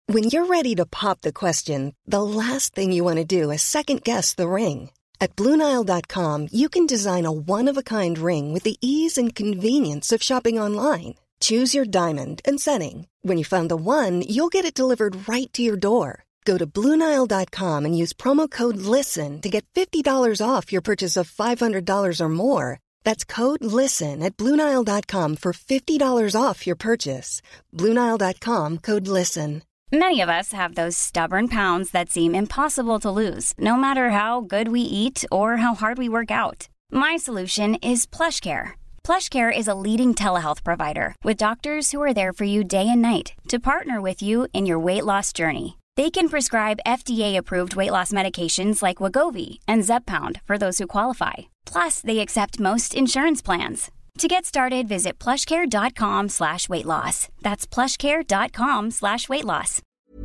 When you're ready to pop the question, the last thing you want to do is second-guess the ring. At BlueNile.com, you can design a one-of-a-kind ring with the ease and convenience of shopping online. Choose your diamond and setting. When you find the one, you'll get it delivered right to your door. Go to BlueNile.com and use promo code LISTEN to get $50 off your purchase of $500 or more. That's code LISTEN at BlueNile.com for $50 off your purchase. BlueNile.com, code LISTEN. Many of us have those stubborn pounds that seem impossible to lose, no matter how good we eat or how hard we work out. My solution is PlushCare. PlushCare is a leading telehealth provider with doctors who are there for you day and night to partner with you in your weight loss journey. They can prescribe FDA-approved weight loss medications like Wegovy and Zepbound for those who qualify. Plus, they accept most insurance plans. To get started, visit plushcare.com/weightloss. That's plushcare.com/weightloss.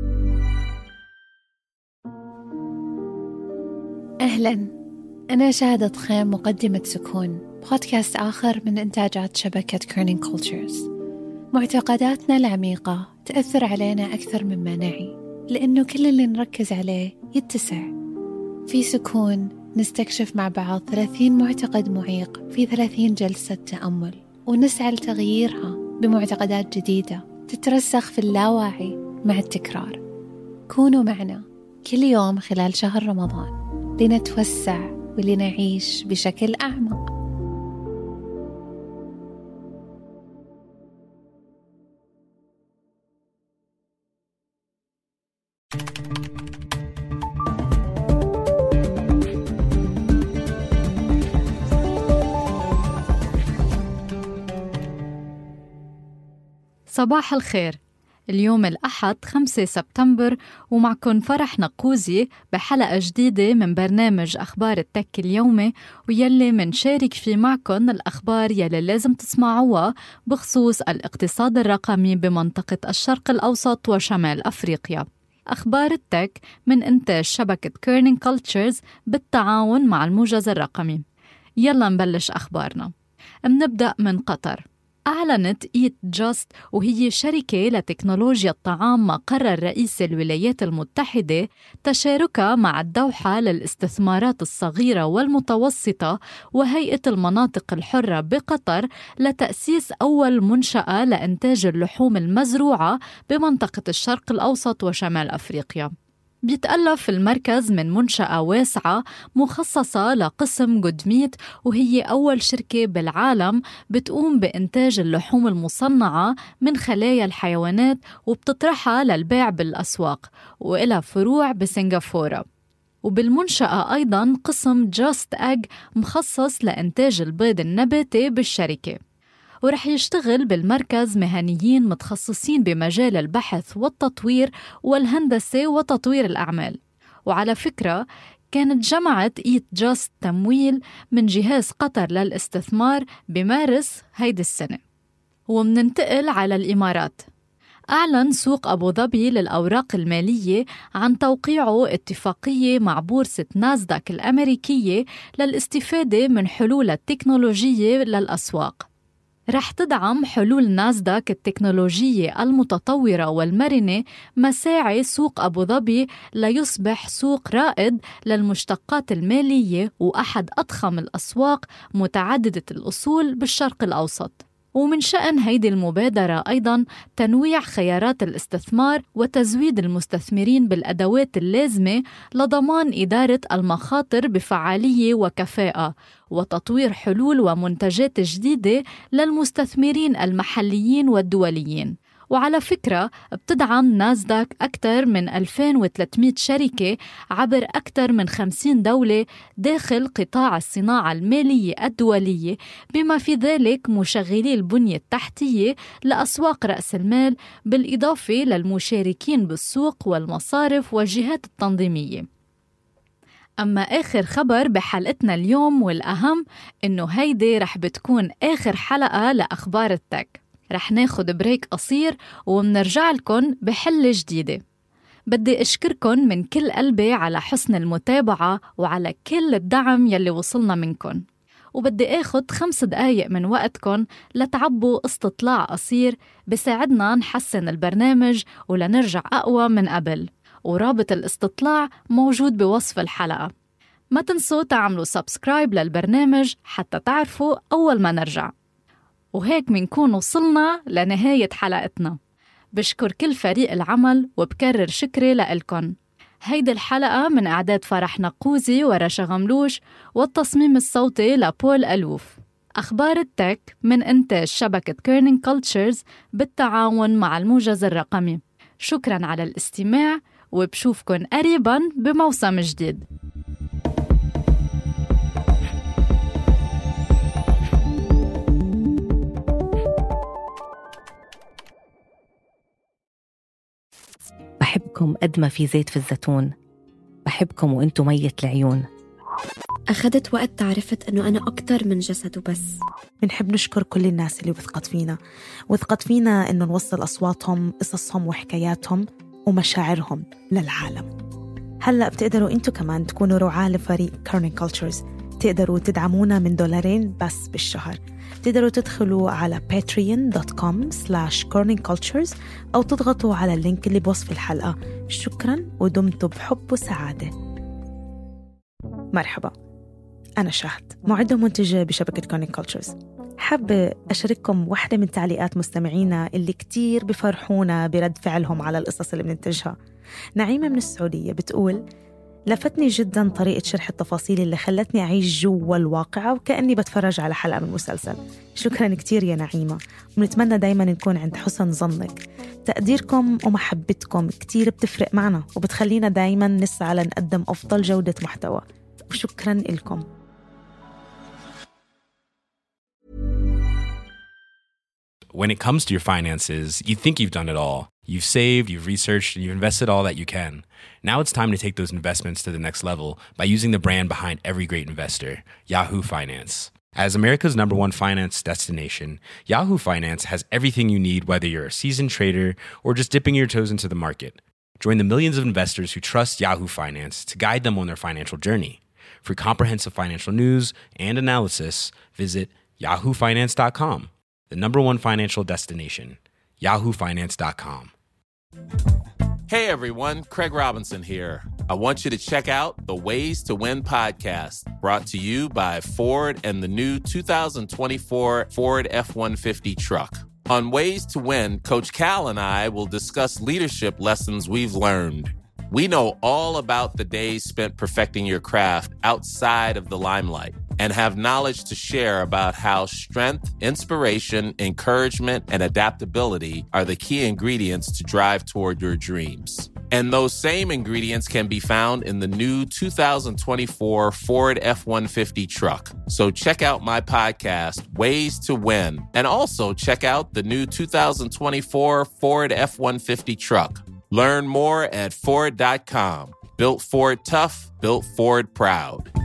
أهلاً، أنا شهد خيم، مقدمة سكون، بودكاست آخر من إنتاجات شبكة كيرنينج كولتشرز. معتقداتنا العميقة تأثر علينا أكثر مما نعي، لأنه كل اللي نركز عليه يتسع. في سكون نستكشف مع بعض 30 معتقد معيق في 30 جلسة تأمل، ونسعى لتغييرها بمعتقدات جديدة تترسخ في اللاواعي مع التكرار. كونوا معنا كل يوم خلال شهر رمضان لنتوسع ولنعيش بشكل أعمق. صباح الخير. اليوم الأحد 5 سبتمبر ومعكن فرح نقوزي بحلقة جديدة من برنامج أخبار التك اليومي، ويلي منشارك فيه معكن الأخبار يلي لازم تسمعوها بخصوص الاقتصاد الرقمي بمنطقة الشرق الأوسط وشمال أفريقيا. أخبار التك من إنتاج شبكة كيرنينج كولتشرز بالتعاون مع الموجز الرقمي. يلا نبلش أخبارنا. منبدأ من قطر. أعلنت إيت جاست، وهي شركة لتكنولوجيا الطعام مقر رئيس الولايات المتحدة، تشاركها مع الدوحة للاستثمارات الصغيرة والمتوسطة وهيئة المناطق الحرة بقطر لتأسيس أول منشأة لإنتاج اللحوم المزروعة بمنطقة الشرق الأوسط وشمال أفريقيا. بيتألف المركز من منشأة واسعة مخصصة لقسم جود ميت، وهي أول شركة بالعالم بتقوم بإنتاج اللحوم المصنعة من خلايا الحيوانات وبتطرحها للبيع بالأسواق، وإلها فروع بسنغافورة. وبالمنشأة أيضاً قسم جاست أج مخصص لإنتاج البيض النباتي بالشركة. ورح يشتغل بالمركز مهنيين متخصصين بمجال البحث والتطوير والهندسة وتطوير الأعمال. وعلى فكرة كانت جمعت إيت جاست تمويل من جهاز قطر للاستثمار بمارس هيدي السنة. ومننتقل على الإمارات. أعلن سوق أبو ظبي للأوراق المالية عن توقيعه اتفاقية مع بورصة ناسداك الأمريكية للاستفادة من حلول التكنولوجية للأسواق. رح تدعم حلول ناسداك التكنولوجية المتطورة والمرنة مساعي سوق أبو ظبي ليصبح سوق رائد للمشتقات المالية وأحد أضخم الأسواق متعددة الأصول بالشرق الأوسط. ومن شأن هيدي المبادرة أيضاً تنويع خيارات الاستثمار وتزويد المستثمرين بالأدوات اللازمة لضمان إدارة المخاطر بفعالية وكفاءة، وتطوير حلول ومنتجات جديدة للمستثمرين المحليين والدوليين. وعلى فكرة بتدعم ناسداك أكثر من 2300 شركة عبر أكثر من 50 دولة داخل قطاع الصناعة المالية الدولية، بما في ذلك مشغلي البنية التحتية لأسواق رأس المال، بالإضافة للمشاركين بالسوق والمصارف والجهات التنظيمية. أما آخر خبر بحلقتنا اليوم والأهم إنه هيدي رح بتكون آخر حلقة لأخبار التك. رح ناخد بريك قصير ومنرجع لكم بحلة جديدة. بدي أشكركن من كل قلبي على حسن المتابعة وعلى كل الدعم يلي وصلنا منكن. وبدي آخد 5 دقايق من وقتكن لتعبوا استطلاع قصير بساعدنا نحسن البرنامج ولنرجع أقوى من قبل، ورابط الاستطلاع موجود بوصف الحلقة. ما تنسوا تعملوا سبسكرايب للبرنامج حتى تعرفوا أول ما نرجع. وهيك منكون وصلنا لنهاية حلقتنا. بشكر كل فريق العمل وبكرر شكري لإلكن. هيدي الحلقة من إعداد فرح نقوزي ورشا غملوش، والتصميم الصوتي لبول ألوف. أخبار التك من إنتاج شبكة كيرنينج كولتشرز بالتعاون مع الموجز الرقمي. شكراً على الاستماع، وبشوفكن قريباً بموسم جديد. بحبكم قد ما في زيت في الزيتون، بحبكم وانتو مية العيون. أخذت وقت تعرفت أنه أنا أكتر من جسد وبس. بنحب نشكر كل الناس اللي وثقت فينا إنه نوصل أصواتهم، قصصهم وحكاياتهم ومشاعرهم للعالم. هلأ بتقدروا انتو كمان تكونوا رعاة لفريق كيرنينج كولتشرز. تقدروا تدعمونا من $2 بس بالشهر. تقدروا تدخلوا على patreon.com/kerningcultures أو تضغطوا على اللينك اللي بوصف الحلقة. شكراً ودمتوا بحب وسعادة. مرحبا، أنا شهد، معدة ومنتجة بشبكة كيرنينج كولتشرز. حابة أشارككم واحدة من تعليقات مستمعينا اللي كتير بفرحونا برد فعلهم على القصص اللي بننتجها. نعيمة من السعودية بتقول: لفتني جداً طريقة شرح التفاصيل اللي خلتني أعيش جوا الواقعة وكأني بتفرج على حلقة من مسلسل. شكراً كتير يا نعيمة، ونتمنى دايماً نكون عند حسن ظنك. تقديركم ومحبتكم كتير بتفرق معنا وبتخلينا دايماً نسعى لنقدم أفضل جودة محتوى، وشكراً لكم. When it comes to your finances, you think you've done it all. You've saved, you've researched, and you've invested all that you can. Now it's time to take those investments to the next level by using the brand behind every great investor, Yahoo Finance. As America's #1 finance destination, Yahoo Finance has everything you need, whether you're a seasoned trader or just dipping your toes into the market. Join the millions of investors who trust Yahoo Finance to guide them on their financial journey. For comprehensive financial news and analysis, visit yahoofinance.com. The #1 financial destination, yahoofinance.com. Hey everyone, Craig Robinson here. I want you to check out the Ways to Win podcast, brought to you by Ford and the new 2024 Ford F-150 truck. On Ways to Win, Coach Cal and I will discuss leadership lessons we've learned. We know all about the days spent perfecting your craft outside of the limelight, and have knowledge to share about how strength, inspiration, encouragement, and adaptability are the key ingredients to drive toward your dreams. And those same ingredients can be found in the new 2024 Ford F-150 truck. So check out my podcast, Ways to Win, and also check out the new 2024 Ford F-150 truck. Learn more at Ford.com. Built Ford tough, built Ford proud.